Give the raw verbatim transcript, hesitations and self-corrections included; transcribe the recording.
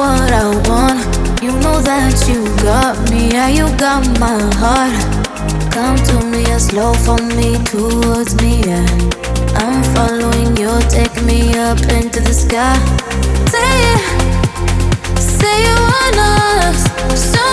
what I want. You know that you got me, yeah, you got my heart. Come to me and slow for me, towards me, yeah. I'm following you, take me up into the sky. Say it, say you want us, so